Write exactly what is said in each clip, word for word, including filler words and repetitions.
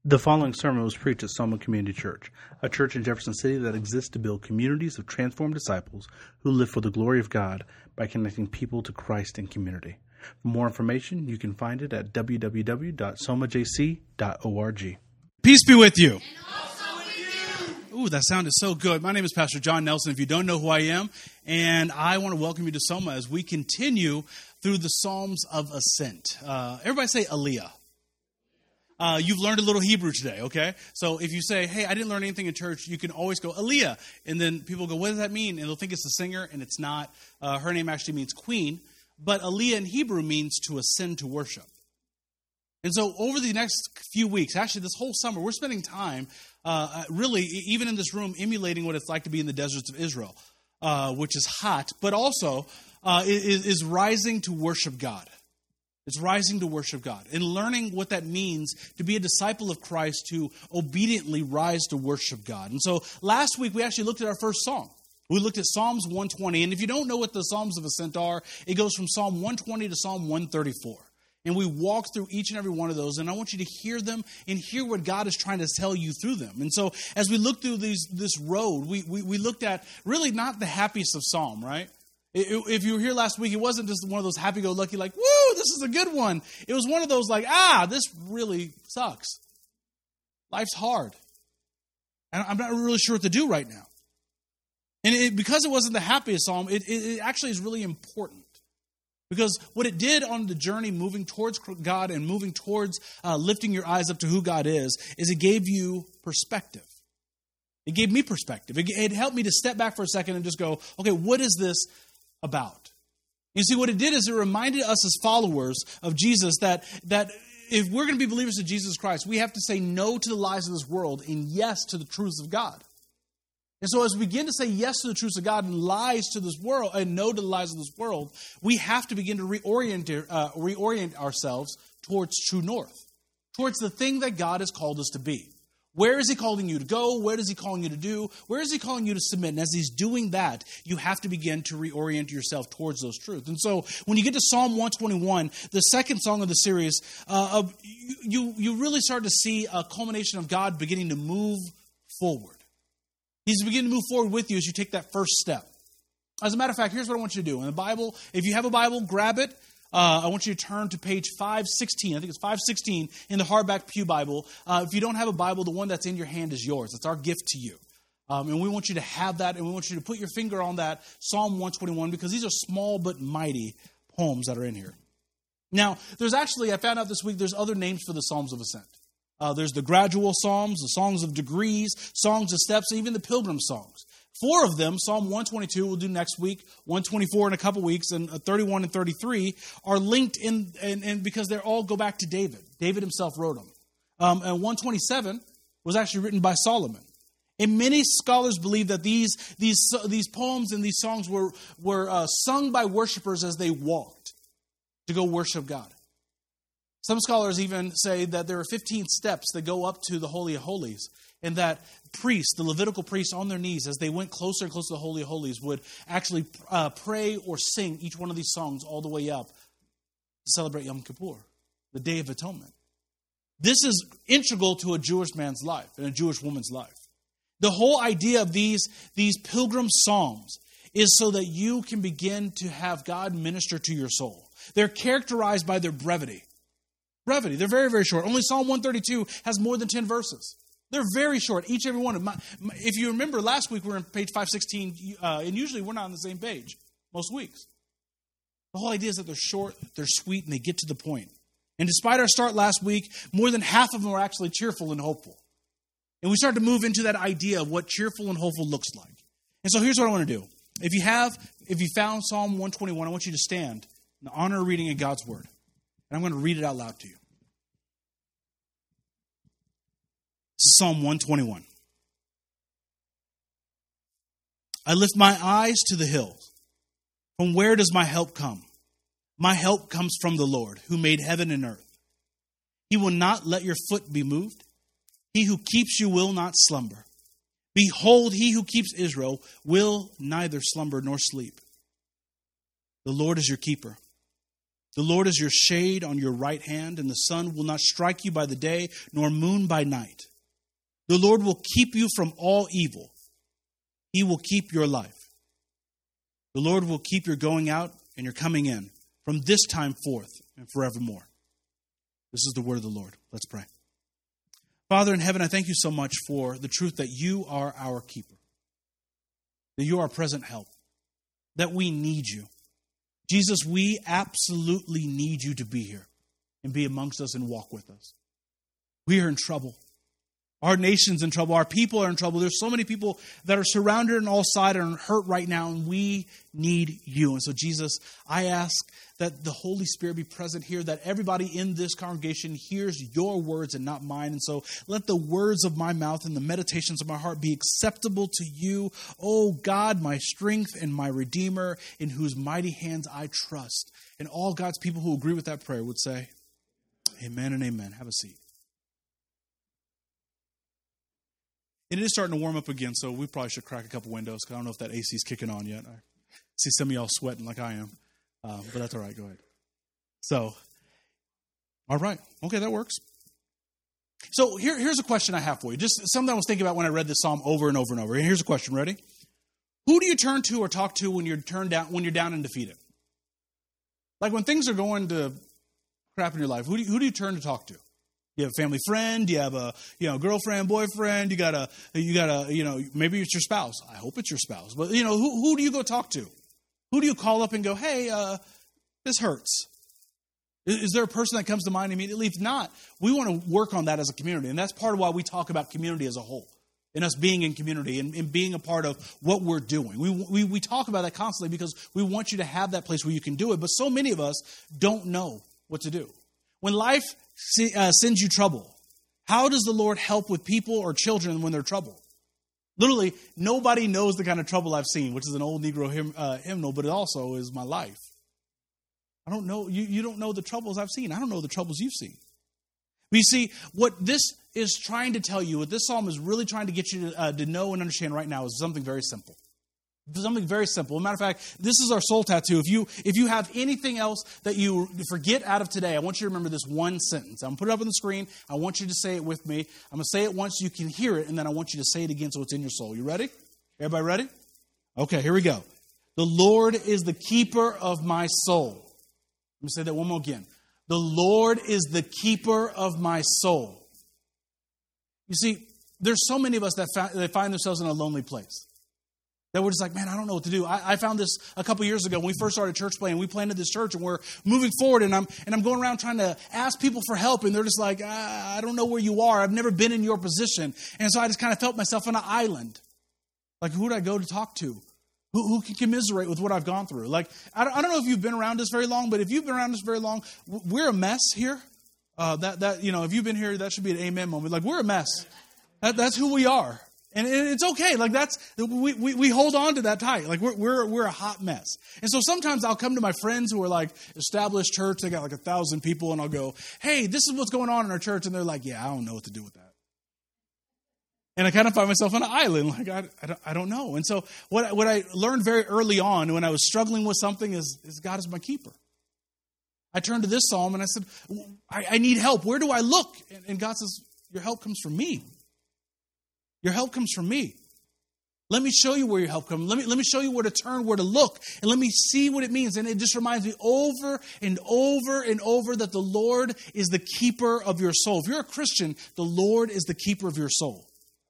The following sermon was preached at Soma Community Church, a church in Jefferson City that exists to build communities of transformed disciples who live for the glory of God by connecting people to Christ and community. For more information, you can find it at w w w dot soma j c dot org. Peace be with you. And also with you. Ooh, that sounded so good. My name is Pastor John Nelson, if you don't know who I am, and I want to welcome you to Soma as we continue through the Psalms of Ascent. Uh, everybody say Aliyah. Uh, you've learned a little Hebrew today, okay? So if you say, hey, I didn't learn anything in church, you can always go, Aliyah. And then people go, what does that mean? And they'll think it's the singer, and it's not. Uh, her name actually means queen. But Aliyah in Hebrew means to ascend to worship. And so over the next few weeks, actually this whole summer, we're spending time, uh, really, even in this room, emulating what it's like to be in the deserts of Israel, uh, which is hot, but also uh, is, is rising to worship God. It's rising to worship God and learning what that means to be a disciple of Christ, to obediently rise to worship God. And so last week we actually looked at our first song. We looked at Psalms one twenty. And if you don't know what the Psalms of Ascent are, it goes from Psalm one twenty to Psalm one thirty-four. And we walked through each and every one of those. And I want you to hear them and hear what God is trying to tell you through them. And so as we look through these, this road, we, we, we looked at really not the happiest of Psalm, right? If you were here last week, it wasn't just one of those happy-go-lucky, like, woo, this is a good one. It was one of those like, ah, this really sucks. Life's hard. And I'm not really sure what to do right now. And it, because it wasn't the happiest psalm, it, it, it actually is really important. Because what it did on the journey moving towards God and moving towards uh, lifting your eyes up to who God is, is it gave you perspective. It gave me perspective. It, it helped me to step back for a second and just go, okay, what is this about? You see, what it did is it reminded us as followers of Jesus that, that if we're going to be believers of Jesus Christ, we have to say no to the lies of this world and yes to the truths of God. And so as we begin to say yes to the truths of God and lies to this world and no to the lies of this world, we have to begin to reorient, uh, reorient ourselves towards true north, towards the thing that God has called us to be. Where is he calling you to go? Where is he calling you to do? Where is he calling you to submit? And as he's doing that, you have to begin to reorient yourself towards those truths. And so when you get to Psalm one twenty-one, the second song of the series, uh, you, you really start to see a culmination of God beginning to move forward. He's beginning to move forward with you as you take that first step. As a matter of fact, here's what I want you to do. In the Bible, if you have a Bible, grab it. Uh, I want you to turn to page five sixteen. I think it's five sixteen in the hardback Pew Bible. Uh, if you don't have a Bible, the one that's in your hand is yours. It's our gift to you. Um, and we want you to have that, and we want you to put your finger on that Psalm one twenty-one, because these are small but mighty poems that are in here. Now, there's actually, I found out this week, there's other names for the Psalms of Ascent. Uh, there's the gradual Psalms, the Songs of Degrees, Songs of Steps, and even the Pilgrim Songs. Four of them, Psalm one twenty-two we'll do next week, one twenty-four in a couple weeks, and thirty-one and thirty-three are linked in, and, and because they all go back to David. David himself wrote them. Um, and one twenty-seven was actually written by Solomon. And many scholars believe that these these these poems and these songs were, were uh, sung by worshipers as they walked to go worship God. Some scholars even say that there are fifteen steps that go up to the Holy of Holies, and that priests, the Levitical priests on their knees, as they went closer and closer to the Holy of Holies, would actually uh, pray or sing each one of these songs all the way up to celebrate Yom Kippur, the Day of Atonement. This is integral to a Jewish man's life and a Jewish woman's life. The whole idea of these, these pilgrim psalms is so that you can begin to have God minister to your soul. They're characterized by their brevity. Brevity. They're very, very short. Only Psalm one thirty-two has more than ten verses. They're very short, each every one of them. If you remember, last week we were on page five sixteen, uh, and usually we're not on the same page most weeks. The whole idea is that they're short, they're sweet, and they get to the point. And despite our start last week, more than half of them are actually cheerful and hopeful. And we start to move into that idea of what cheerful and hopeful looks like. And so here's what I want to do. If you have, if you found Psalm one twenty-one, I want you to stand in honor of reading in God's Word. And I'm going to read it out loud to you. This is Psalm one twenty-one. I lift my eyes to the hills. From where does my help come? My help comes from the Lord, who made heaven and earth. He will not let your foot be moved. He who keeps you will not slumber. Behold, he who keeps Israel will neither slumber nor sleep. The Lord is your keeper. The Lord is your shade on your right hand, and the sun will not strike you by the day, nor moon by night. The Lord will keep you from all evil. He will keep your life. The Lord will keep your going out and your coming in from this time forth and forevermore. This is the word of the Lord. Let's pray. Father in heaven, I thank you so much for the truth that you are our keeper, that you are our present help, that we need you. Jesus, we absolutely need you to be here and be amongst us and walk with us. We are in trouble. Our nation's in trouble. Our people are in trouble. There's so many people that are surrounded on all sides and hurt right now, and we need you. And so, Jesus, I ask that the Holy Spirit be present here, that everybody in this congregation hears your words and not mine. And so let the words of my mouth and the meditations of my heart be acceptable to you, O God, my strength and my Redeemer, in whose mighty hands I trust. And all God's people who agree with that prayer would say, amen and amen. Have a seat. It is starting to warm up again, so we probably should crack a couple windows, because I don't know if that A C is kicking on yet. I see some of y'all sweating like I am, uh, but that's all right. Go ahead. So, all right. Okay, that works. So here, here's a question I have for you. Just something I was thinking about when I read this psalm over and over and over. And here's a question. Ready? Who do you turn to or talk to when you're turned down, when you're down and defeated? Like when things are going to crap in your life, who do you, who do you turn to talk to? You have a family friend, do you have a, you know, girlfriend, boyfriend, you got a, you got a, you know, maybe it's your spouse. I hope it's your spouse. But, you know, who, who do you go talk to? Who do you call up and go, hey, uh, this hurts? Is, is there a person that comes to mind immediately? If not, we want to work on that as a community. And that's part of why we talk about community as a whole, and us being in community and, and being a part of what we're doing. We, we, we talk about that constantly because we want you to have that place where you can do it. But so many of us don't know what to do. When life uh, sends you trouble, how does the Lord help with people or children when they're troubled? Literally, nobody knows the kind of trouble I've seen, which is an old Negro hymn, uh, hymnal, but it also is my life. I don't know. You, you don't know the troubles I've seen. I don't know the troubles you've seen. But you see, what this is trying to tell you, what this psalm is really trying to get you to, uh, to know and understand right now is something very simple. Something very simple. As a matter of fact, this is our soul tattoo. If you if you have anything else that you forget out of today, I want you to remember this one sentence. I'm going to put it up on the screen. I want you to say it with me. I'm going to say it once so you can hear it, and then I want you to say it again so it's in your soul. You ready? Everybody ready? Okay, here we go. The Lord is the keeper of my soul. Let me say that one more again. The Lord is the keeper of my soul. You see, there's so many of us that, fa- that find themselves in a lonely place. That we're just like, man, I don't know what to do. I, I found this a couple years ago when we first started church planting. We planted this church and we're moving forward, and I'm and I'm going around trying to ask people for help, and they're just like, I, I don't know where you are. I've never been in your position. And so I just kind of felt myself on an island. Like, who do I go to talk to? Who, who can commiserate with what I've gone through? Like, I don't, I don't know if you've been around us very long, but if you've been around us very long, we're a mess here. Uh, that that you know, if you've been here, that should be an amen moment. Like, we're a mess. That, that's who we are. And it's okay. Like that's we, we, we hold on to that tight. Like we're we're we're a hot mess. And so sometimes I'll come to my friends who are like established church. They got like a thousand people, and I'll go, "Hey, this is what's going on in our church." And they're like, "Yeah, I don't know what to do with that." And I kind of find myself on an island. Like I I don't, I don't know. And so what what I learned very early on when I was struggling with something is is God is my keeper. I turned to this psalm and I said, I, I need help. Where do I look? And, and God says, your help comes from me. Your help comes from me. Let me show you where your help comes. Let me, let me show you where to turn, where to look, and let me see what it means. And it just reminds me over and over and over that the Lord is the keeper of your soul. If you're a Christian, the Lord is the keeper of your soul.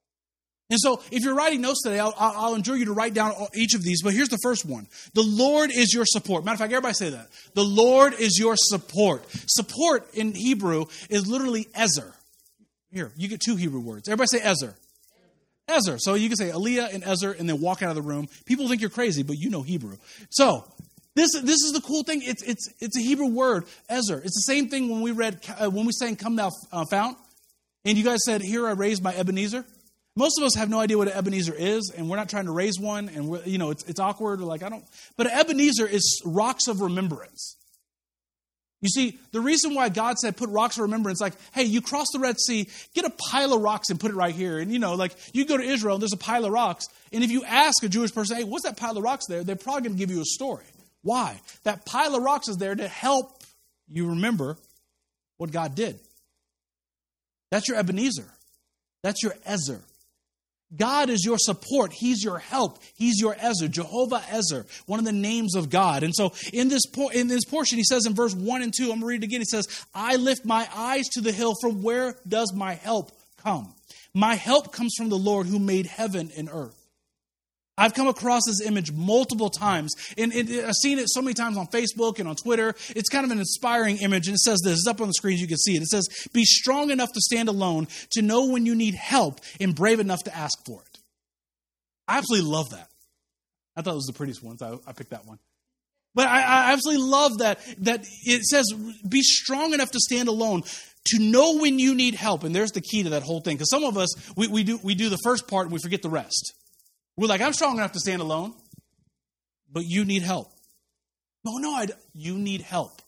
And so if you're writing notes today, I'll, I'll enjoy you to write down each of these. But here's the first one. The Lord is your support. Matter of fact, everybody say that. The Lord is your support. Support in Hebrew is literally ezer. Here, you get two Hebrew words. Everybody say ezer. Ezer. So you can say Aliyah and Ezer and then walk out of the room. People think you're crazy, but you know Hebrew. So this this is the cool thing. It's it's it's a Hebrew word, Ezer. It's the same thing when we read uh, when we sang "Come Thou uh, Fount," and you guys said, "Here I raised my Ebenezer." Most of us have no idea what an Ebenezer is, and we're not trying to raise one. And we're, you know, it's it's awkward. We're like, I don't. But an Ebenezer is rocks of remembrance. You see, the reason why God said put rocks of remembrance, like, hey, you cross the Red Sea, get a pile of rocks and put it right here. And, you know, like, you go to Israel and there's a pile of rocks. And if you ask a Jewish person, hey, what's that pile of rocks there? They're probably going to give you a story. Why? That pile of rocks is there to help you remember what God did. That's your Ebenezer. That's your Ezer. God is your support. He's your help. He's your Ezer. Jehovah Ezer, one of the names of God. And so in this por- in this portion, he says in verse one and two, I'm going to read it again. He says, I lift my eyes to the hill. From where does my help come? My help comes from the Lord who made heaven and earth. I've come across this image multiple times, and it, I've seen it so many times on Facebook and on Twitter. It's kind of an inspiring image, and it says this. It's up on the screen, you can see it. It says, be strong enough to stand alone, to know when you need help, and brave enough to ask for it. I absolutely love that. I thought it was the prettiest one, so I, I picked that one. But I, I absolutely love that, that it says, be strong enough to stand alone, to know when you need help. And there's the key to that whole thing, because some of us, we, we do we do the first part, and we forget the rest. We're like, I'm strong enough to stand alone, but you need help. No, no, I, you need help.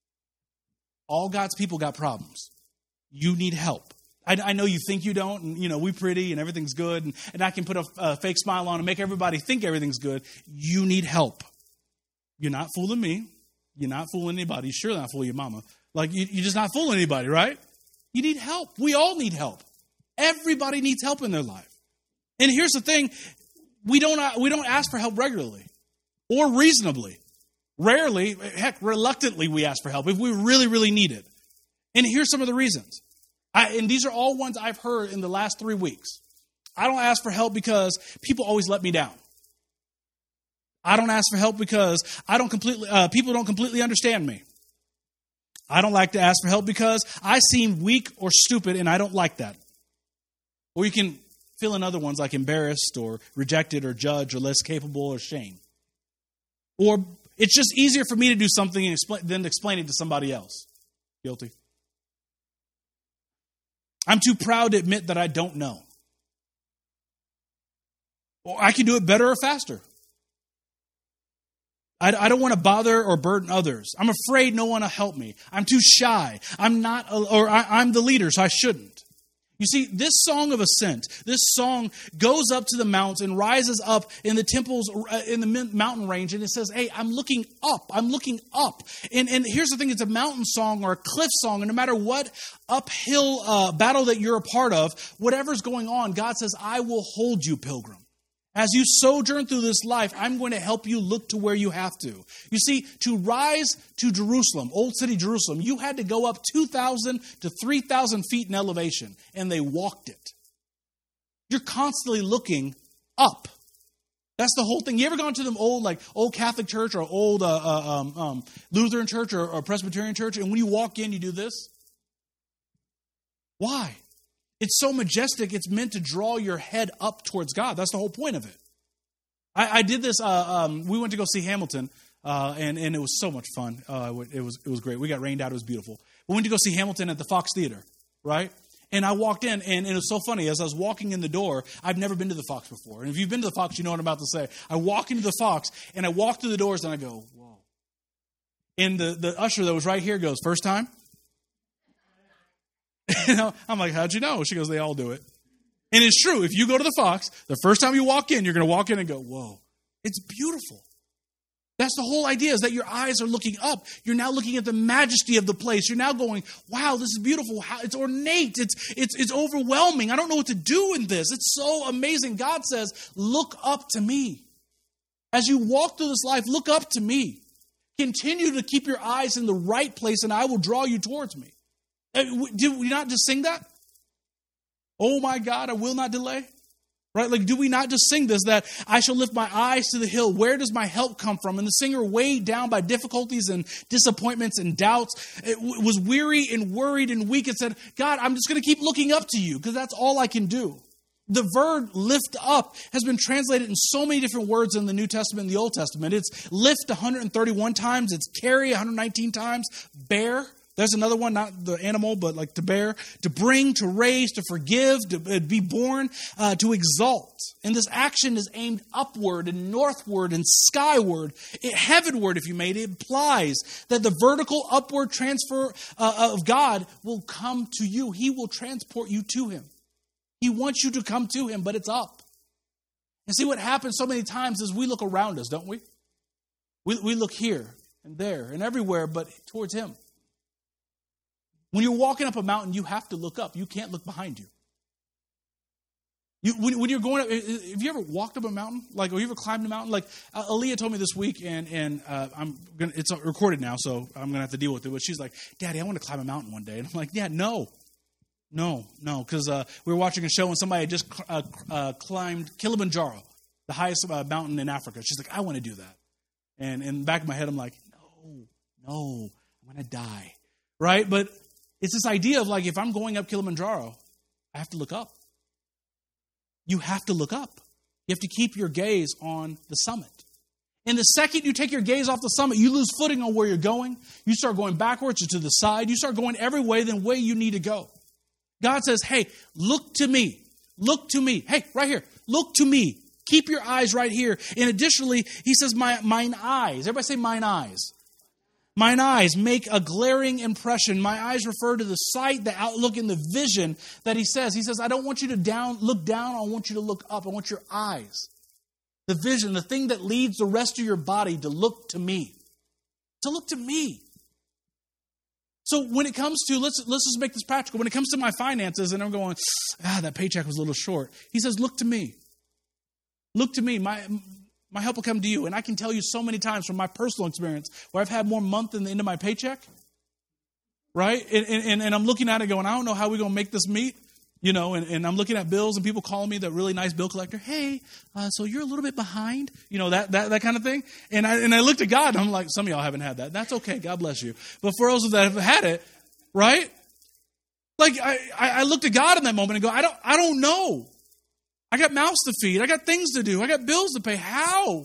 All God's people got problems. You need help. I, I know you think you don't, and you know, we pretty and everything's good, and, and I can put a, a fake smile on and make everybody think everything's good. You need help. You're not fooling me. You're not fooling anybody. You're sure not fooling your mama. Like, you, you're just not fooling anybody, right? You need help. We all need help. Everybody needs help in their life. And here's the thing. We don't we don't ask for help regularly or reasonably. Rarely, heck, reluctantly we ask for help if we really, really need it. And here's some of the reasons. I, and these are all ones I've heard in the last three weeks. I don't ask for help because people always let me down. I don't ask for help because I don't completely uh, people don't completely understand me. I don't like to ask for help because I seem weak or stupid, and I don't like that. Or you can fill in other ones like embarrassed or rejected or judged or less capable or shame. Or it's just easier for me to do something and explain, than explaining to somebody else. Guilty. I'm too proud to admit that I don't know. Or I can do it better or faster. I, I don't want to bother or burden others. I'm afraid no one will help me. I'm too shy. I'm not, or I, I'm the leader, so I shouldn't. You see, this song of ascent, this song goes up to the mounts and rises up in the temples, in the mountain range, and it says, hey, I'm looking up. I'm looking up. And, and here's the thing, it's a mountain song or a cliff song, and no matter what uphill uh, battle that you're a part of, whatever's going on, God says, I will hold you, pilgrim. As you sojourn through this life, I'm going to help you look to where you have to. You see, to rise to Jerusalem, Old City Jerusalem, you had to go up two thousand to three thousand feet in elevation, and they walked it. You're constantly looking up. That's the whole thing. You ever gone to them old, like old Catholic church or old uh, uh, um, um, Lutheran church or, or Presbyterian church, and when you walk in, you do this? Why? It's so majestic, it's meant to draw your head up towards God. That's the whole point of it. I, I did this, uh, um, we went to go see Hamilton, uh, and, and it was so much fun. Uh, it was it was great. We got rained out, it was beautiful. We went to go see Hamilton at the Fox Theater, right? And I walked in, and, and it was so funny. As I was walking in the door, I've never been to the Fox before. And if you've been to the Fox, you know what I'm about to say. I walk into the Fox, and I walk through the doors, and I go, whoa. And the, the usher that was right here goes, first time? You know, I'm like, how'd you know? She goes, they all do it. And it's true. If you go to the Fox, the first time you walk in, you're going to walk in and go, whoa, it's beautiful. That's the whole idea, is that your eyes are looking up. You're now looking at the majesty of the place. You're now going, wow, this is beautiful. It's ornate. It's, it's, it's overwhelming. I don't know what to do in this. It's so amazing. God says, look up to me. As you walk through this life, look up to me. Continue to keep your eyes in the right place, and I will draw you towards me. Did we not just sing that? Oh my God, I will not delay. Right? Like, do we not just sing this, that I shall lift my eyes to the hill? Where does my help come from? And the singer, weighed down by difficulties and disappointments and doubts, it w- was weary and worried and weak and said, God, I'm just going to keep looking up to you because that's all I can do. The verb lift up has been translated in so many different words in the New Testament and the Old Testament. It's lift one hundred thirty-one times. It's carry one hundred nineteen times. Bear. There's another one, not the animal, but like to bear, to bring, to raise, to forgive, to be born, uh, to exalt. And this action is aimed upward and northward and skyward, it, heavenward, if you may. It implies that the vertical upward transfer uh, of God will come to you. He will transport you to him. He wants you to come to him, but it's up. And see, what happens so many times is we look around us, don't we? We, we look here and there and everywhere, but towards him. When you're walking up a mountain, you have to look up. You can't look behind you. You, when, when you're going up, have you ever walked up a mountain? Like, or you ever climbed a mountain? Like, uh, Aaliyah told me this week, and and uh, I'm gonna, it's recorded now, so I'm gonna have to deal with it. But she's like, "Daddy, I want to climb a mountain one day," and I'm like, "Yeah, no, no, no," because uh, we were watching a show and somebody had just uh, uh, climbed Kilimanjaro, the highest uh, mountain in Africa. She's like, "I want to do that," and in the back of my head, I'm like, "No, no, I'm gonna die," right? But it's this idea of like, if I'm going up Kilimanjaro, I have to look up. You have to look up. You have to keep your gaze on the summit. And the second you take your gaze off the summit, you lose footing on where you're going. You start going backwards or to the side. You start going every way than way you need to go. God says, hey, look to me. Look to me. Hey, right here. Look to me. Keep your eyes right here. And additionally, he says, my, mine eyes. Everybody say mine eyes. Mine eyes make a glaring impression. My eyes refer to the sight, the outlook, and the vision that he says. He says, I don't want you to down, look down. I want you to look up. I want your eyes. The vision, the thing that leads the rest of your body to look to me. To look to me. So when it comes to, let's, let's just make this practical. When it comes to my finances, and I'm going, ah, that paycheck was a little short. He says, look to me. Look to me. My... My help will come to you. And I can tell you so many times from my personal experience where I've had more month than the end of my paycheck. Right? And, and, and I'm looking at it going, I don't know how we're going to make this meet. You know, and, and I'm looking at bills and people calling me that really nice bill collector. Hey, uh, so you're a little bit behind. You know, that that that kind of thing. And I and I looked at God and I'm like, some of y'all haven't had that. That's okay. God bless you. But for those that have had it, right? Like I, I looked at God in that moment and go, I don't I don't know. I got mouths to feed. I got things to do. I got bills to pay. How?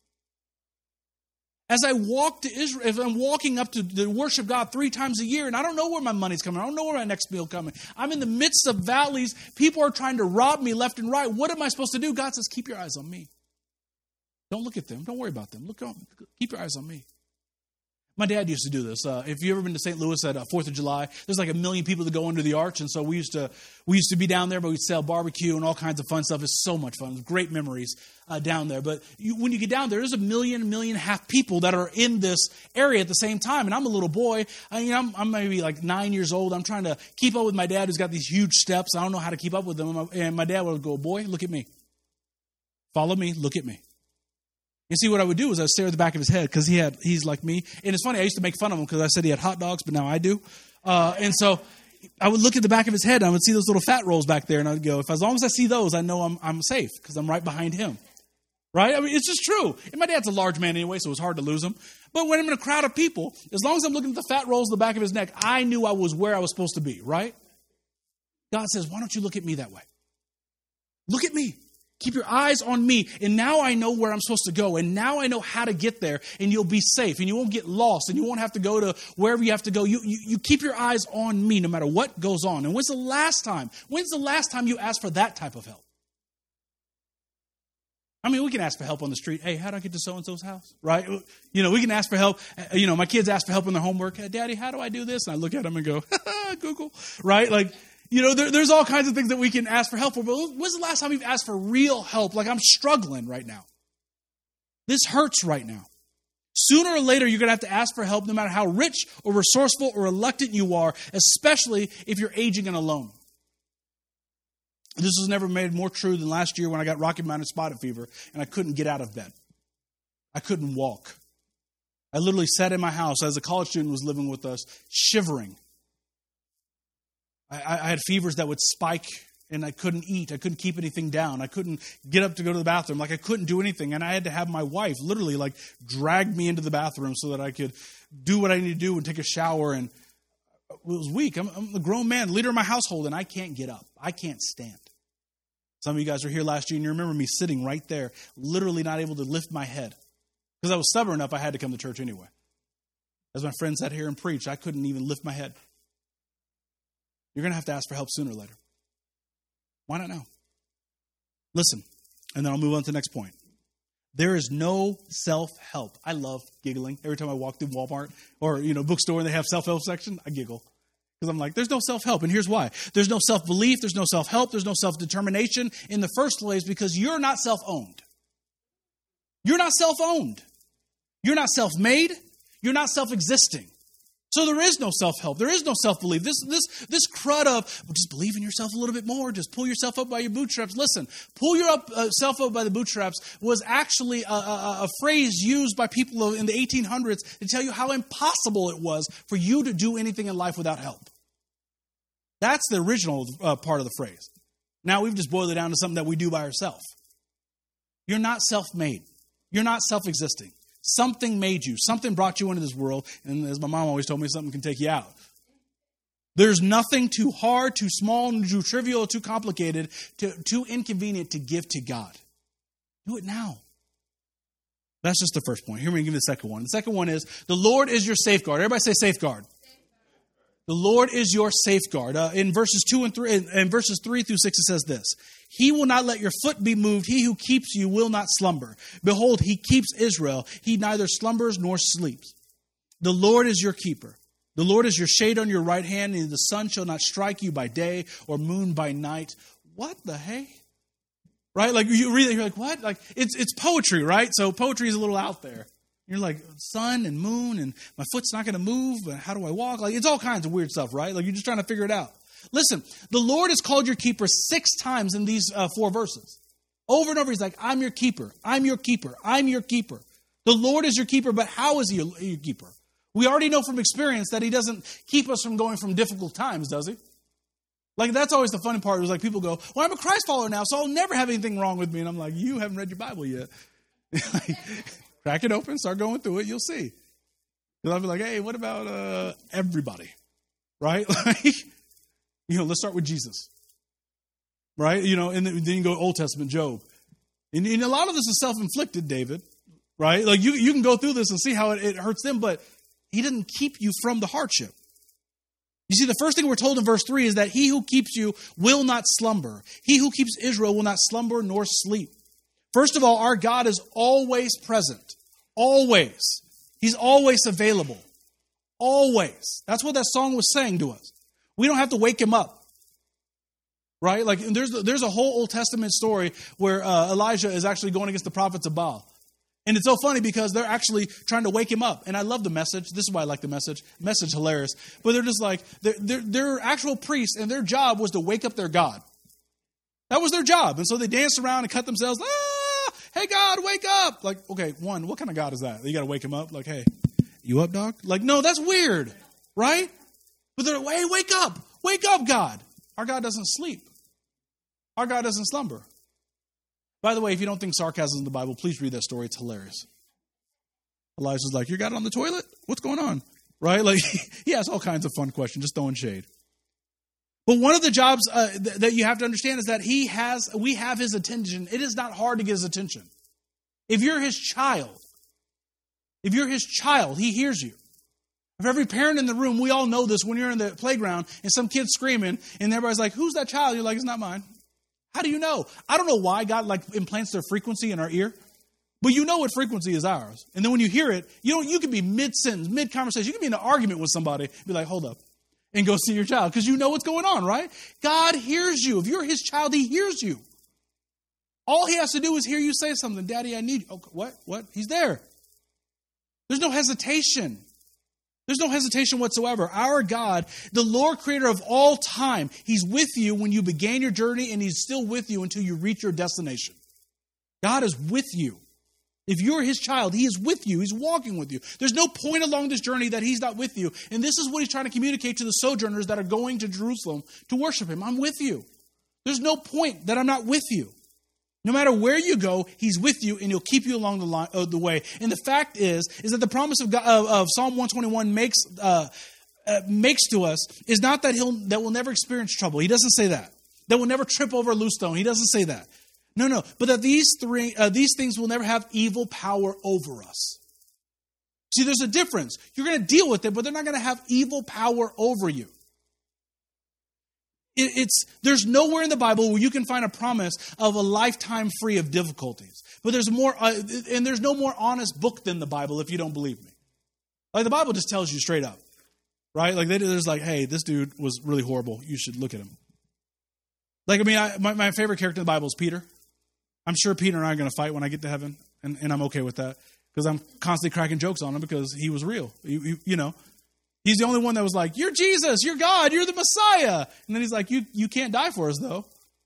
As I walk to Israel, if I'm walking up to, to worship God three times a year, and I don't know where my money's coming, I don't know where my next meal coming. I'm in the midst of valleys. People are trying to rob me left and right. What am I supposed to do? God says, keep your eyes on me. Don't look at them. Don't worry about them. Look on. Keep your eyes on me. My dad used to do this. Uh, if you've ever been to Saint Louis at uh, fourth of July, there's like a million people that go under the arch. And so we used to we used to be down there, but we'd sell barbecue and all kinds of fun stuff. It's so much fun. Great memories uh, down there. But you, when you get down there, there's a million, million and a half people that are in this area at the same time. And I'm a little boy. I mean, I'm, I'm maybe like nine years old. I'm trying to keep up with my dad who's got these huge steps. I don't know how to keep up with them. And my, and my dad would go, boy, look at me. Follow me. Look at me. You see, what I would do is I would stare at the back of his head because he had he's like me. And it's funny, I used to make fun of him because I said he had hot dogs, but now I do. Uh, and so I would look at the back of his head and I would see those little fat rolls back there. And I would go, if as long as I see those, I know I'm I'm safe because I'm right behind him. Right? I mean, it's just true. And my dad's a large man anyway, so it was hard to lose him. But when I'm in a crowd of people, as long as I'm looking at the fat rolls in the back of his neck, I knew I was where I was supposed to be. Right? God says, why don't you look at me that way? Look at me. Keep your eyes on me, and now I know where I'm supposed to go, and now I know how to get there, and you'll be safe, and you won't get lost, and you won't have to go to wherever you have to go. You, you, you keep your eyes on me no matter what goes on. And when's the last time? When's the last time you asked for that type of help? I mean, we can ask for help on the street. Hey, how do I get to so-and-so's house? Right? You know, we can ask for help. You know, my kids ask for help in their homework. Hey, Daddy, how do I do this? And I look at them and go, Google. Right? Like, you know, there, there's all kinds of things that we can ask for help for. But when's the last time you've asked for real help? Like, I'm struggling right now. This hurts right now. Sooner or later, you're going to have to ask for help no matter how rich or resourceful or reluctant you are, especially if you're aging and alone. This was never made more true than last year when I got Rocky Mountain spotted fever and I couldn't get out of bed. I couldn't walk. I literally sat in my house as a college student was living with us, shivering. I, I had fevers that would spike and I couldn't eat. I couldn't keep anything down. I couldn't get up to go to the bathroom. Like I couldn't do anything. And I had to have my wife literally like drag me into the bathroom so that I could do what I need to do and take a shower. And it was weak. I'm, I'm a grown man, leader of my household, and I can't get up. I can't stand. Some of you guys were here last year and you remember me sitting right there, literally not able to lift my head. Because I was stubborn enough, I had to come to church anyway. As my friend sat here and preached, I couldn't even lift my head. You're going to have to ask for help sooner or later. Why not now? Listen, and then I'll move on to the next point. There is no self-help. I love giggling. Every time I walk through Walmart or, you know, bookstore and they have self-help section, I giggle. Because I'm like, there's no self-help. And here's why. There's no self-belief. There's no self-help. There's no self-determination in the first place because you're not self-owned. You're not self-owned. You're not self-made. You're not self-existing. So there is no self-help. There is no self-belief. This, this, this crud of, well, just believe in yourself a little bit more. Just pull yourself up by your bootstraps. Listen, pull yourself uh, up by the bootstraps was actually a, a, a phrase used by people in the eighteen hundreds to tell you how impossible it was for you to do anything in life without help. That's the original uh, part of the phrase. Now we've just boiled it down to something that we do by ourselves. You're not self-made. You're not self-existing. Something made you. Something brought you into this world. And as my mom always told me, something can take you out. There's nothing too hard, too small, too trivial, too complicated, too, too inconvenient to give to God. Do it now. That's just the first point. Here we give you the second one. The second one is, the Lord is your safeguard. Everybody say safeguard. The Lord is your safeguard. Uh, in verses two and three, in, in verses three through six, it says this: He will not let your foot be moved. He who keeps you will not slumber. Behold, he keeps Israel. He neither slumbers nor sleeps. The Lord is your keeper. The Lord is your shade on your right hand, and the sun shall not strike you by day or moon by night. What the hey? Right? Like you read it, you're like, what? Like it's it's poetry, right? So poetry is a little out there. You're like, sun and moon, and my foot's not going to move. How do I walk? Like, it's all kinds of weird stuff, right? Like, you're just trying to figure it out. Listen, the Lord is called your keeper six times in these uh, four verses. Over and over, he's like, I'm your keeper. I'm your keeper. I'm your keeper. The Lord is your keeper, but how is he your, your keeper? We already know from experience that he doesn't keep us from going from difficult times, does he? Like, that's always the funny part. It was like people go, well, I'm a Christ follower now, so I'll never have anything wrong with me. And I'm like, you haven't read your Bible yet. Like, crack it open, start going through it, you'll see. Because I'll be like, hey, what about uh, everybody? Right? Like, you know, let's start with Jesus. Right? You know, and then you go Old Testament, Job. And, and a lot of this is self-inflicted, David. Right? Like, you, you can go through this and see how it, it hurts them, but he didn't keep you from the hardship. You see, the first thing we're told in verse three is that he who keeps you will not slumber. He who keeps Israel will not slumber nor sleep. First of all, our God is always present. Always. He's always available. Always. That's what that song was saying to us. We don't have to wake him up. Right? Like there's there's a whole Old Testament story where uh, Elijah is actually going against the prophets of Baal. And it's so funny because they're actually trying to wake him up. And I love the message. This is why I like the message. Message hilarious. But they're just like, they're, they're, they're actual priests, and their job was to wake up their God. That was their job. And so they danced around and cut themselves. Ah, hey, God, wake up. Like, okay, one, what kind of God is that? You got to wake him up. Like, hey, you up, dog? Like, no, that's weird. Right? But they're like, hey, wake up. Wake up, God. Our God doesn't sleep. Our God doesn't slumber. By the way, if you don't think sarcasm is in the Bible, please read that story. It's hilarious. Elijah's like, you got it on the toilet? What's going on? Right? Like, he has all kinds of fun questions, just throwing shade. But one of the jobs uh, th- that you have to understand is that he has, we have his attention. It is not hard to get his attention. If you're his child, if you're his child, he hears you. If every parent in the room, we all know this when you're in the playground and some kid's screaming and everybody's like, who's that child? You're like, it's not mine. How do you know? I don't know why God like implants their frequency in our ear, but you know what frequency is ours. And then when you hear it, you know, you can be mid-sentence, mid-conversation. You can be in an argument with somebody, be like, hold up, and go see your child because you know what's going on, right? God hears you. If you're his child, he hears you. All he has to do is hear you say something. Daddy, I need you. Oh, what? What? He's there. There's no hesitation. There's no hesitation whatsoever. Our God, the Lord creator of all time, he's with you when you began your journey and he's still with you until you reach your destination. God is with you. If you're his child, he is with you. He's walking with you. There's no point along this journey that he's not with you. And this is what he's trying to communicate to the sojourners that are going to Jerusalem to worship him. I'm with you. There's no point that I'm not with you. No matter where you go, he's with you and he'll keep you along the line, uh, the way. And the fact is, is that the promise of, God, of, of Psalm one twenty-one makes uh, uh, makes to us is not that he'll that we'll never experience trouble. He doesn't say that. That we'll never trip over a loose stone. He doesn't say that. No, no. But that these three uh, these things will never have evil power over us. See, there's a difference. You're going to deal with it, but they're not going to have evil power over you. It's there's nowhere in the Bible where you can find a promise of a lifetime free of difficulties. But there's more, uh, and there's no more honest book than the Bible if you don't believe me. Like the Bible just tells you straight up, right? Like they, there's like, hey, this dude was really horrible. You should look at him. Like I mean, I, my, my favorite character in the Bible is Peter. I'm sure Peter and I are going to fight when I get to heaven, and, and I'm okay with that because I'm constantly cracking jokes on him because he was real, you, you, you know. He's the only one that was like, you're Jesus, you're God, you're the Messiah. And then he's like, you, you can't die for us, though.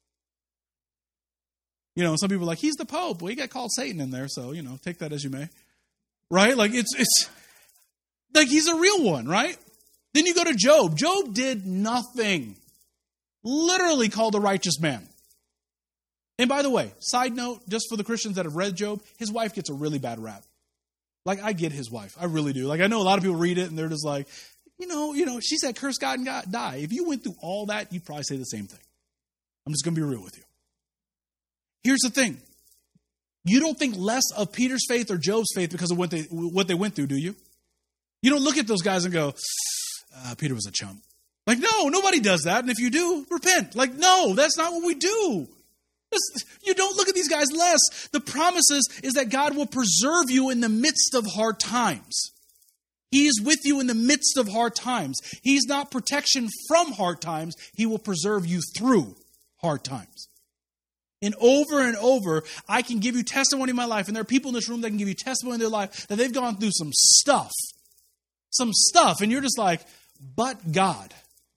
You know, some people are like, he's the Pope. Well, he got called Satan in there, so, you know, take that as you may. Right? Like, it's, it's like he's a real one, right? Then you go to Job. Job did nothing. Literally called a righteous man. And by the way, side note, just for the Christians that have read Job, his wife gets a really bad rap. Like, I get his wife. I really do. Like, I know a lot of people read it and they're just like, you know, you know, she said, curse God and God die. If you went through all that, you'd probably say the same thing. I'm just going to be real with you. Here's the thing. You don't think less of Peter's faith or Job's faith because of what they what they went through, do you? You don't look at those guys and go, uh, Peter was a chump. Like, no, nobody does that. And if you do, repent. Like, no, that's not what we do. You don't look at these guys less. The promises is that God will preserve you in the midst of hard times. He is with you in the midst of hard times. He's not protection from hard times. He will preserve you through hard times. And over and over, I can give you testimony in my life, and there are people in this room that can give you testimony in their life that they've gone through some stuff. Some stuff, and you're just like, but God.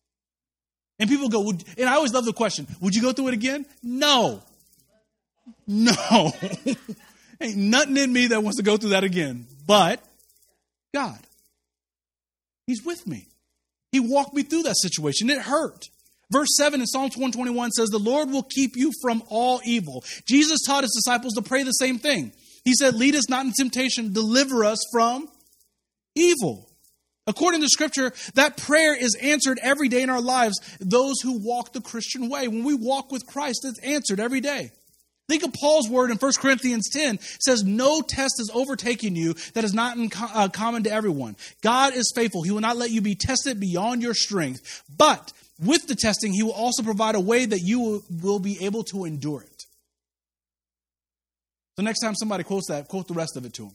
And people go, would, and I always love the question, would you go through it again? No. No. Ain't nothing in me that wants to go through that again. But God. He's with me. He walked me through that situation. It hurt. Verse seven in Psalms one twenty-one says, the Lord will keep you from all evil. Jesus taught his disciples to pray the same thing. He said, lead us not in temptation, deliver us from evil. According to Scripture, that prayer is answered every day in our lives, those who walk the Christian way. When we walk with Christ, it's answered every day. Think of Paul's word in First Corinthians ten. It says, no test is overtaking you that is not in co- uh, common to everyone. God is faithful. He will not let you be tested beyond your strength. But with the testing, he will also provide a way that you will, will be able to endure it. So next time somebody quotes that, quote the rest of it to him.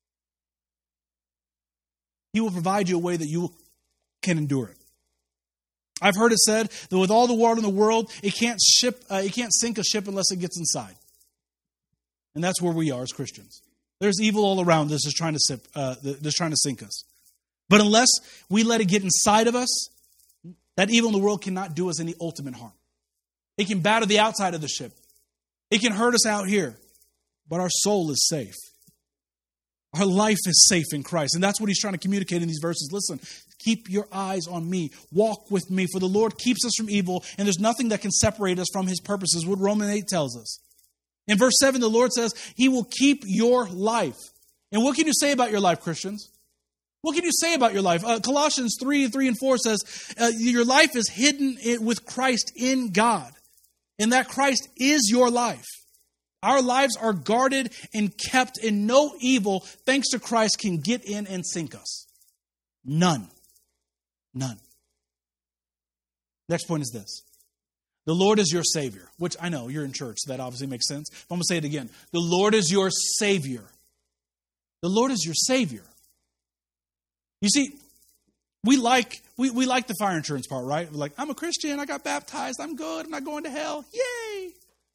He will provide you a way that you can endure it. I've heard it said that with all the water in the world, it can't ship, uh, it can't sink a ship unless it gets inside. And that's where we are as Christians. There's evil all around us that's trying to sip, uh, that's trying to sink us. But unless we let it get inside of us, that evil in the world cannot do us any ultimate harm. It can batter the outside of the ship. It can hurt us out here. But our soul is safe. Our life is safe in Christ. And that's what he's trying to communicate in these verses. Listen, keep your eyes on me. Walk with me. For the Lord keeps us from evil. And there's nothing that can separate us from his purposes. What Romans eight tells us. In verse seven, the Lord says, he will keep your life. And what can you say about your life, Christians? What can you say about your life? Uh, Colossians three, three and four says, uh, your life is hidden with Christ in God. And that Christ is your life. Our lives are guarded and kept, and no evil, thanks to Christ, can get in and sink us. None. None. Next point is this. The Lord is your Savior, which I know you're in church, so that obviously makes sense. But I'm going to say it again. The Lord is your Savior. The Lord is your Savior. You see, we like we, we like the fire insurance part, right? We're like, I'm a Christian, I got baptized, I'm good, I'm not going to hell. Yay!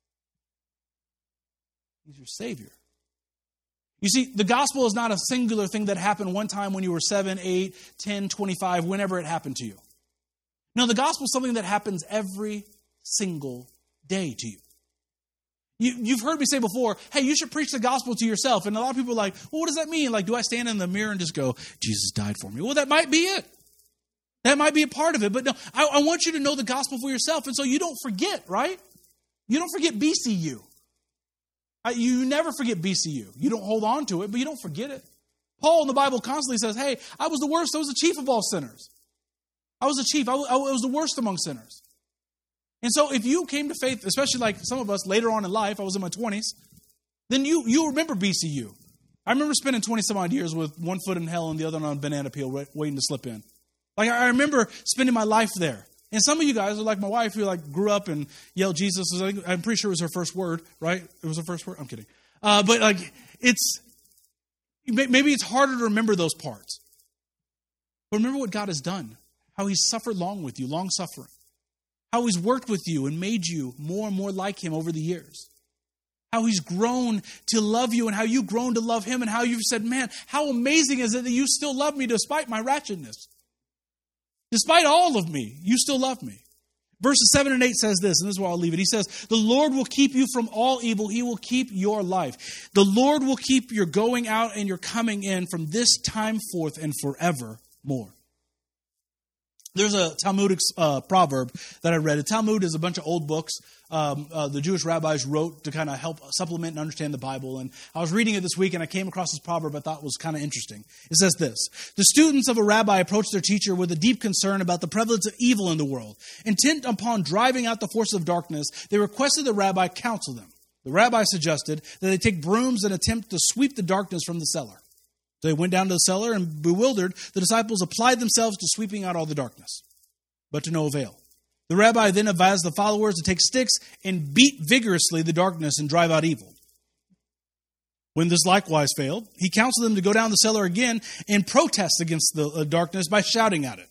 He's your Savior. You see, the gospel is not a singular thing that happened one time when you were seven, eight, ten, twenty-five, whenever it happened to you. No, the gospel is something that happens every single day to you. you. You've heard me say before, hey, you should preach the gospel to yourself. And a lot of people are like, well, what does that mean? Like, do I stand in the mirror and just go, Jesus died for me? Well, that might be it. That might be a part of it. But no, I, I want you to know the gospel for yourself. And so you don't forget, right? You don't forget B C U. You never forget B C U. You don't hold on to it, but you don't forget it. Paul in the Bible constantly says, hey, I was the worst. I was the chief of all sinners. I was the chief. I was the worst among sinners. And so if you came to faith, especially like some of us later on in life, I was in my twenties, then you you remember B C U. I remember spending twenty some odd years with one foot in hell and the other on a banana peel waiting to slip in. Like I remember spending my life there. And some of you guys are like my wife who like grew up and yelled Jesus. I'm pretty sure it was her first word, right? It was her first word. I'm kidding. Uh, but like it's, maybe it's harder to remember those parts. But remember what God has done. How he's suffered long with you, long suffering. How he's worked with you and made you more and more like him over the years. How he's grown to love you and how you've grown to love him and how you've said, man, how amazing is it that you still love me despite my ratchetness. Despite all of me, you still love me. Verses seven and eight says this, and this is where I'll leave it. He says, the Lord will keep you from all evil. He will keep your life. The Lord will keep your going out and your coming in from this time forth and forevermore. There's a Talmudic uh, proverb that I read. The Talmud is a bunch of old books um, uh, the Jewish rabbis wrote to kind of help supplement and understand the Bible. And I was reading it this week, and I came across this proverb I thought was kind of interesting. It says this: the students of a rabbi approached their teacher with a deep concern about the prevalence of evil in the world. Intent upon driving out the forces of darkness, they requested the rabbi counsel them. The rabbi suggested that they take brooms and attempt to sweep the darkness from the cellar. So they went down to the cellar, and bewildered, the disciples applied themselves to sweeping out all the darkness, but to no avail. The rabbi then advised the followers to take sticks and beat vigorously the darkness and drive out evil. When this likewise failed, he counseled them to go down the cellar again and protest against the darkness by shouting at it.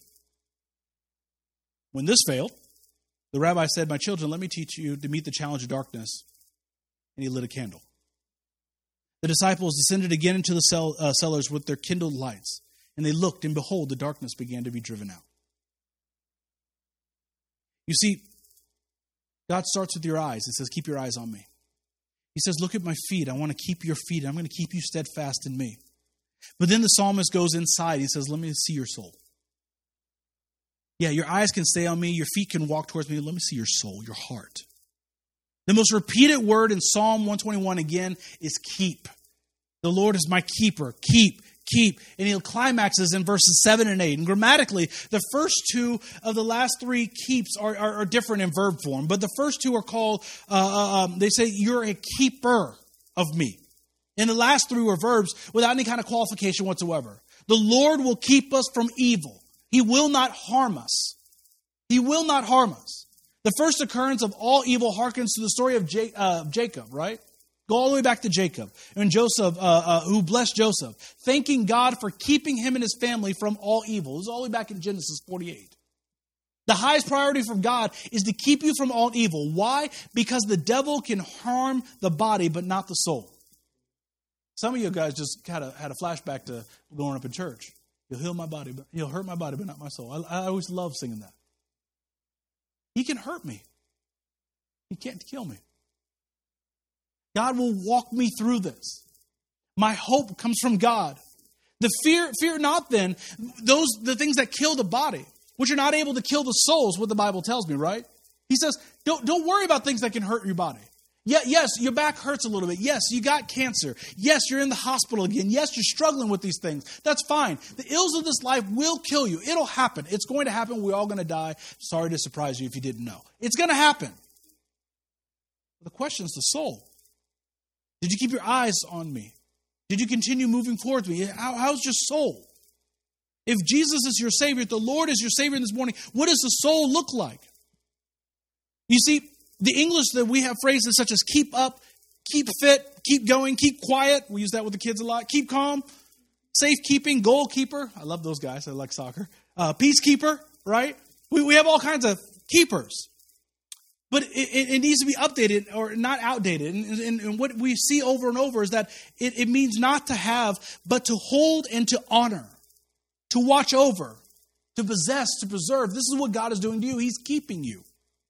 When this failed, the rabbi said, "My children, let me teach you to meet the challenge of darkness." And he lit a candle. The disciples descended again into the cell, uh, cellars with their kindled lights, and they looked, and behold, the darkness began to be driven out. You see, God starts with your eyes. It says, keep your eyes on me. He says, look at my feet. I want to keep your feet. I'm going to keep you steadfast in me. But then the psalmist goes inside. He says, let me see your soul. Yeah, your eyes can stay on me. Your feet can walk towards me. Let me see your soul, your heart. The most repeated word in Psalm one twenty-one again is keep. The Lord is my keeper. Keep, keep. And he'll climaxes in verses seven and eight. And grammatically, the first two of the last three keeps are, are, are different in verb form. But the first two are called, uh, um, they say, you're a keeper of me. And the last three were verbs without any kind of qualification whatsoever. The Lord will keep us from evil. He will not harm us. He will not harm us. The first occurrence of all evil harkens to the story of J- uh, Jacob, right? Go all the way back to Jacob and Joseph, uh, uh, who blessed Joseph, thanking God for keeping him and his family from all evil. It was all the way back in Genesis forty-eight. The highest priority from God is to keep you from all evil. Why? Because the devil can harm the body, but not the soul. Some of you guys just had a, had a flashback to growing up in church. He'll heal my body, but he'll hurt my body, but not my soul. I, I always love singing that. He can hurt me. He can't kill me. God will walk me through this. My hope comes from God. The fear, fear not then, those the things that kill the body, which are not able to kill the soul, is what the Bible tells me, right? He says, don't, don't worry about things that can hurt your body. Yeah, yes, your back hurts a little bit. Yes, you got cancer. Yes, you're in the hospital again. Yes, you're struggling with these things. That's fine. The ills of this life will kill you. It'll happen. It's going to happen. We're all going to die. Sorry to surprise you if you didn't know. It's going to happen. The question is the soul. Did you keep your eyes on me? Did you continue moving towards me? How, how's your soul? If Jesus is your Savior, if the Lord is your Savior this morning, what does the soul look like? You see, the English that we have phrases such as keep up, keep fit, keep going, keep quiet. We use that with the kids a lot. Keep calm, safekeeping, goalkeeper. I love those guys. I like soccer. Uh, peacekeeper, right? We, we have all kinds of keepers. But it, it, it needs to be updated or not outdated. And, and, and what we see over and over is that it, it means not to have, but to hold and to honor, to watch over, to possess, to preserve. This is what God is doing to you. He's keeping you.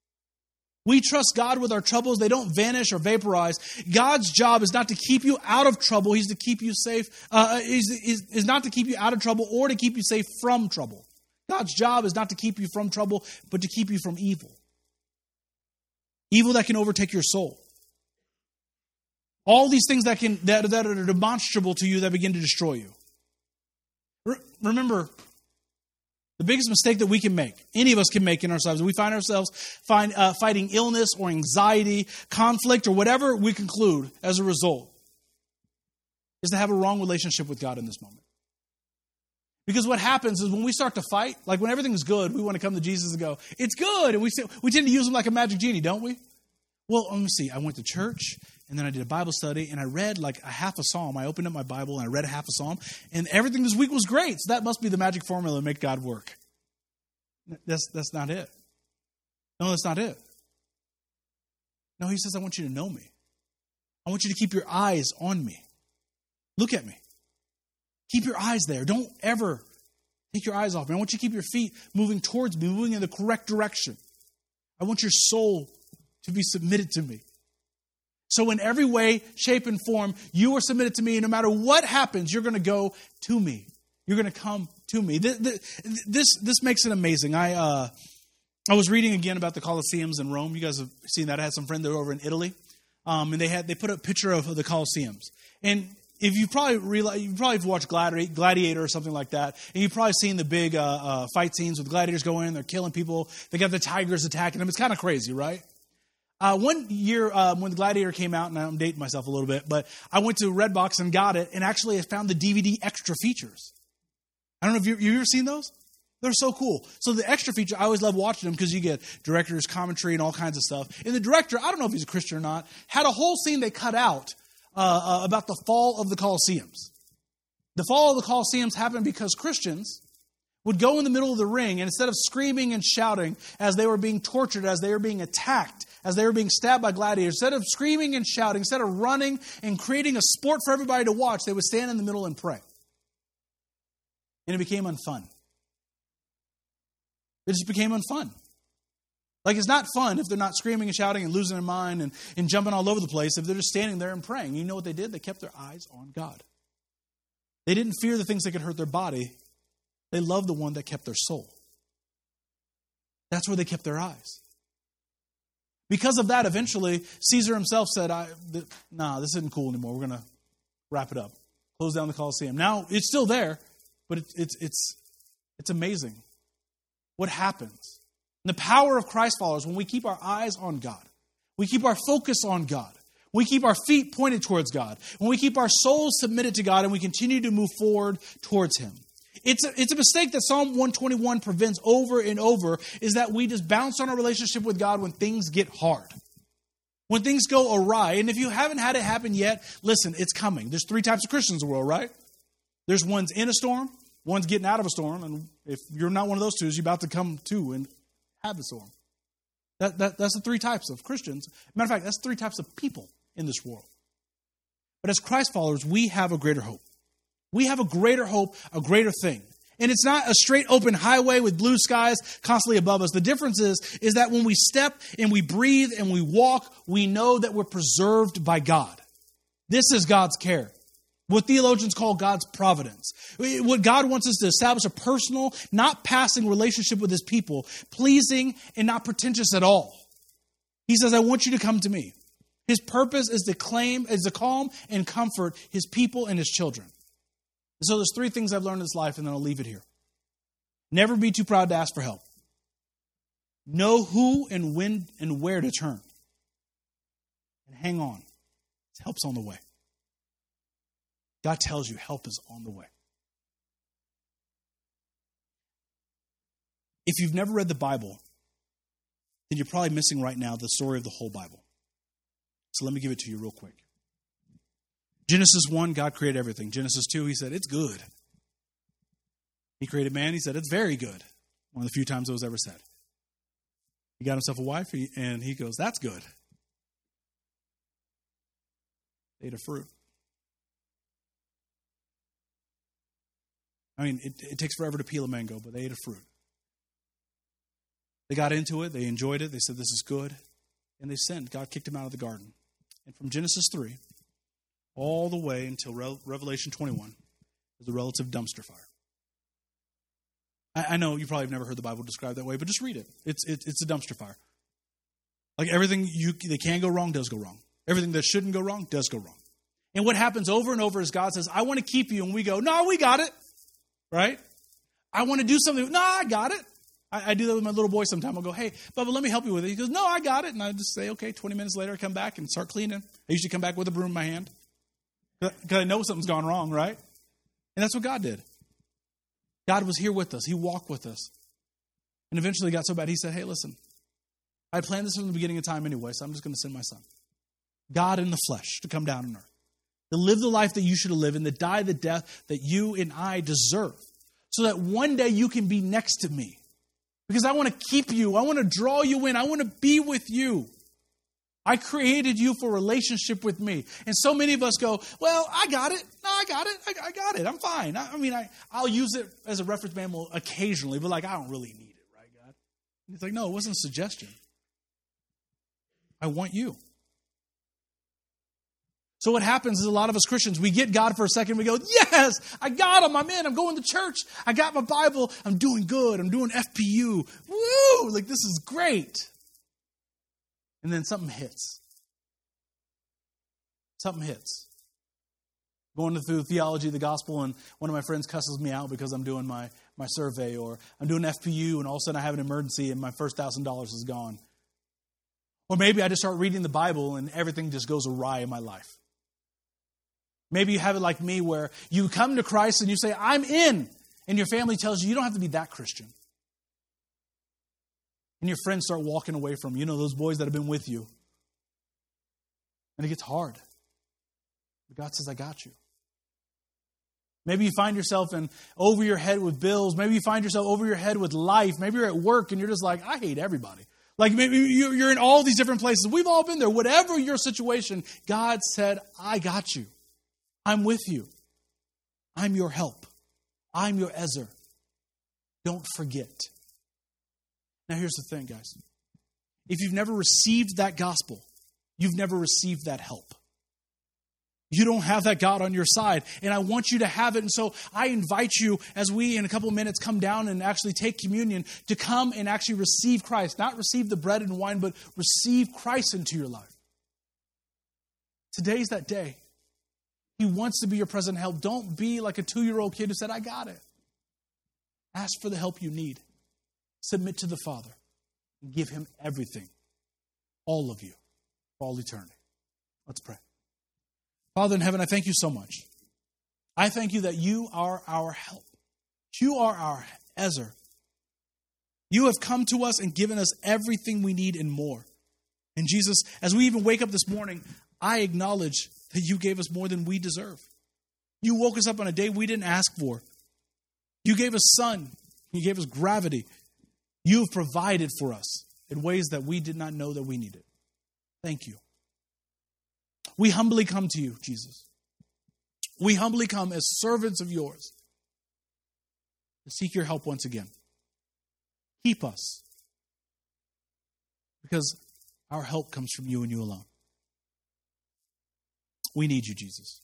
We trust God with our troubles. They don't vanish or vaporize. God's job is not to keep you out of trouble. He's to keep you safe. Uh, is, is, is not to keep you out of trouble or to keep you safe from trouble. God's job is not to keep you from trouble, but to keep you from evil. Evil that can overtake your soul. All these things that can that, that are demonstrable to you that begin to destroy you. Re- remember, the biggest mistake that we can make, any of us can make in our lives, we find ourselves find, uh, fighting illness or anxiety, conflict, or whatever we conclude as a result, is to have a wrong relationship with God in this moment. Because what happens is when we start to fight, like when everything's good, we want to come to Jesus and go, it's good. And we say, we tend to use him like a magic genie, don't we? Well, let me see. I went to church, and then I did a Bible study, and I read like a half a psalm. I opened up my Bible, and I read a half a psalm, and everything this week was great. So that must be the magic formula to make God work. That's, that's not it. No, that's not it. No, he says, I want you to know me. I want you to keep your eyes on me. Look at me. Keep your eyes there. Don't ever Take your eyes off me. I want you to keep your feet moving towards me, moving in the correct direction. I want your soul to be submitted to me. So in every way, shape, and form, you are submitted to me. And no matter what happens, you're going to go to me. You're going to come to me. This, this, this makes it amazing. I uh, I was reading again about the Colosseums in Rome. You guys have seen that. I had some friends that were over in Italy. Um, and they had they put a picture of the Colosseums. And if you probably realize, you probably have watched Gladiator, Gladiator or something like that, and you've probably seen the big uh, uh, fight scenes with gladiators going in, they're killing people, they got the tigers attacking them. It's kind of crazy, right? Uh, one year um, when the Gladiator came out, and I'm dating myself a little bit, but I went to Redbox and got it, and actually I found the D V D extra features. I don't know if you, you've ever seen those? They're so cool. So the extra feature, I always love watching them because you get director's commentary and all kinds of stuff. And the director, I don't know if he's a Christian or not, had a whole scene they cut out uh, uh, about the fall of the Colosseums. The fall of the Colosseums happened because Christians would go in the middle of the ring, and instead of screaming and shouting as they were being tortured, as they were being attacked, as they were being stabbed by gladiators, instead of screaming and shouting, instead of running and creating a sport for everybody to watch, they would stand in the middle and pray. And it became unfun. It just became unfun. Like, it's not fun if they're not screaming and shouting and losing their mind and, and jumping all over the place, if they're just standing there and praying. You know what they did? They kept their eyes on God. They didn't fear the things that could hurt their body. They loved the one that kept their soul. That's where they kept their eyes. Because of that, eventually, Caesar himself said, I, th- nah, this isn't cool anymore. We're going to wrap it up. Close down the Colosseum. Now, it's still there, but it, it's it's it's amazing what happens. And the power of Christ followers, when we keep our eyes on God, we keep our focus on God, we keep our feet pointed towards God, when we keep our souls submitted to God, and we continue to move forward towards Him. It's a, it's a mistake that Psalm one twenty-one prevents over and over, is that we just bounce on our relationship with God when things get hard, when things go awry. And if you haven't had it happen yet, listen, it's coming. There's three types of Christians in the world, right? There's one's in a storm, one's getting out of a storm, and if you're not one of those two, you're about to come to and have the storm. That, that, that's the three types of Christians. Matter of fact, that's three types of people in this world. But as Christ followers, we have a greater hope. We have a greater hope, a greater thing. And it's not a straight open highway with blue skies constantly above us. The difference is, is that when we step and we breathe and we walk, we know that we're preserved by God. This is God's care. What theologians call God's providence. What God wants us to establish a personal, not passing relationship with His people, pleasing and not pretentious at all. He says, I want you to come to me. His purpose is to claim, is to calm and comfort His people and His children. So there's three things I've learned in this life, and then I'll leave it here. Never be too proud to ask for help. Know who and when and where to turn. And hang on. Help's on the way. God tells you help is on the way. If you've never read the Bible, then you're probably missing right now the story of the whole Bible. So let me give it to you real quick. Genesis one, God created everything. Genesis two, He said, it's good. He created man. He said, it's very good. One of the few times it was ever said. He got himself a wife, and He goes, that's good. They ate a fruit. I mean, it, it takes forever to peel a mango, but they ate a fruit. They got into it. They enjoyed it. They said, this is good. And they sinned. God kicked them out of the garden. And from Genesis three all the way until Re- Revelation twenty-one is a relative dumpster fire. I, I know you probably have never heard the Bible described that way, but just read it. It's it, it's a dumpster fire. Like everything you that can go wrong does go wrong. Everything that shouldn't go wrong does go wrong. And what happens over and over is God says, I want to keep you. And we go, no, we got it. Right? I want to do something. No, I got it. I, I do that with my little boy sometimes. I'll go, hey, Bubba, let me help you with it. He goes, no, I got it. And I just say, okay, twenty minutes later, I come back and start cleaning. I usually come back with a broom in my hand because I know something's gone wrong, right? And that's what God did. God was here with us. He walked with us. And eventually it got so bad, He said, hey, listen, I planned this from the beginning of time anyway, so I'm just going to send my Son, God in the flesh, to come down on earth, to live the life that you should have lived and to die the death that you and I deserve, so that one day you can be next to me. Because I want to keep you. I want to draw you in. I want to be with you. I created you for relationship with me. And so many of us go, well, I got it. No, I got it. I, I got it. I'm fine. I, I mean, I, I'll use it as a reference manual occasionally, but like, I don't really need it, right, God? And it's like, no, it wasn't a suggestion. I want you. So what happens is a lot of us Christians, we get God for a second. We go, yes, I got him. I'm in. I'm going to church. I got my Bible. I'm doing good. I'm doing F P U. Woo! Like, this is great. And then something hits. Something hits. Going through theology of the gospel, and one of my friends cusses me out because I'm doing my, my survey, or I'm doing F P U, and all of a sudden I have an emergency and my first one thousand dollars is gone. Or maybe I just start reading the Bible and everything just goes awry in my life. Maybe you have it like me where you come to Christ and you say, I'm in. And your family tells you, you don't have to be that Christian. And your friends start walking away from you. You know, those boys that have been with you. And it gets hard. But God says, I got you. Maybe you find yourself in over your head with bills. Maybe you find yourself over your head with life. Maybe you're at work and you're just like, I hate everybody. Like maybe you're in all these different places. We've all been there. Whatever your situation, God said, I got you. I'm with you. I'm your help. I'm your Ezer. Don't forget. Now here's the thing, guys. If you've never received that gospel, you've never received that help. You don't have that God on your side, and I want you to have it. And so I invite you, as we in a couple of minutes come down and actually take communion, to come and actually receive Christ. Not receive the bread and wine, but receive Christ into your life. Today's that day. He wants to be your present help. Don't be like a two-year-old kid who said, I got it. Ask for the help you need. Submit to the Father. And give him everything. All of you. For all eternity. Let's pray. Father in heaven, I thank you so much. I thank you that you are our help. You are our Ezer. You have come to us and given us everything we need and more. And Jesus, as we even wake up this morning, I acknowledge that you gave us more than we deserve. You woke us up on a day we didn't ask for. You gave us sun. You gave us gravity. You have provided for us in ways that we did not know that we needed. Thank you. We humbly come to you, Jesus. We humbly come as servants of yours to seek your help once again. Keep us, because our help comes from you and you alone. We need you, Jesus.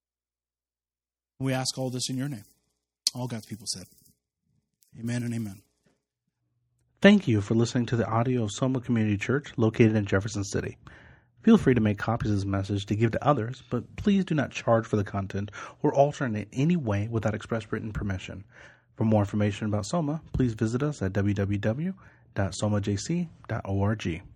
We ask all this in your name. All God's people said, amen and amen. Thank you for listening to the audio of Soma Community Church located in Jefferson City. Feel free to make copies of this message to give to others, but please do not charge for the content or alter it in any way without express written permission. For more information about Soma, please visit us at w w w dot soma j c dot org.